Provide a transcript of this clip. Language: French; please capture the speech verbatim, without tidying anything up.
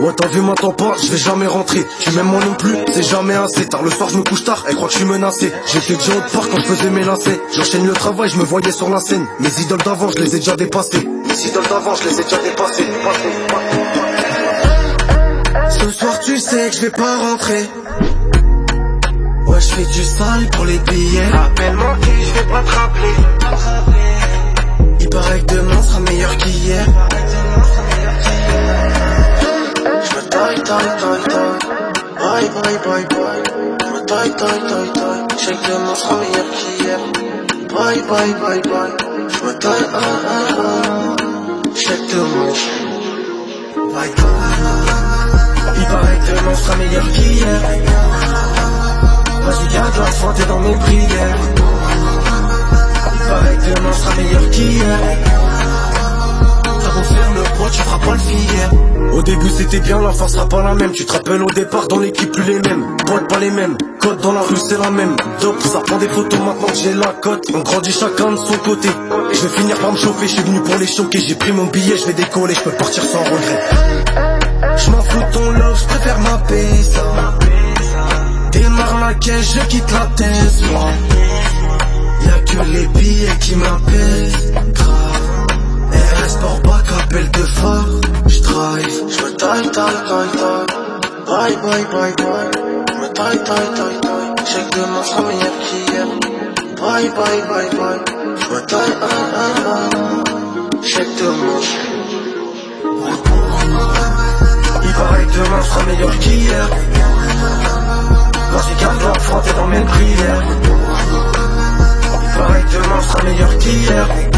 Ouais t'as vu maintenant pas, je vais jamais rentrer. Tu m'aimes moi non plus, c'est jamais assez. Tard le soir je me couche tard, elle croit que je suis menacé. J'étais déjà au parc quand je faisais mes lacets. J'enchaîne le travail, je me voyais sur la scène. Mes idoles d'avant, je les ai déjà dépassées. Mes idoles d'avant, je les ai déjà dépassées. Ce soir tu sais que je vais pas rentrer. Ouais je fais du sale pour les billets. Appelle-moi qui, je vais pas te rappeler. Il paraît que demain sera meilleur qu'hier. J'me taille, taille, taille, taille. Bye, bye, bye, bye. J'me taille, taille, taille, taille. J'sais que demain sera meilleur qu'hier. Bye, bye, bye, bye. J'me taille, ah, ah, ah. J'sais que demain. Bye, bye. Il paraît que demain sera meilleur qu'hier. Vas-y, garde la foi, t'es dans mes prières. Il paraît que demain sera meilleur qu'hier. T'as beau faire le poids, tu feras pas le fier. Au début c'était bien, la fin sera pas la même. Tu te rappelles au départ, dans l'équipe plus les mêmes. Potes pas les mêmes, code dans la rue c'est la même. Dope, ça prend des photos maintenant que j'ai la cote. On grandit chacun de son côté. Et je vais finir par me chauffer, je suis venu pour les choquer. J'ai pris mon billet, je vais décoller, je peux partir sans regret. Je m'en fous de ton love, je préfère ma pesa. Démarre la caisse, je quitte la thèse, moi. Y'a que les billets qui m'apaisent, grave. R S Sport back, appel de phare. J'drive, j'me taille, taille, taille, taille. Bye, bye, bye, bye. J'me taille, taille, taille, taille. J'sais que demain sera meilleur qu'hier. Bye, bye, bye, bye. J'me taille, ah, ah, ah. J'sais que demain. Il paraît que demain sera meilleur qu'hier. Vas-y garde la foi, t'es dans mes prières. Il paraît que demain sera meilleur qu'hier.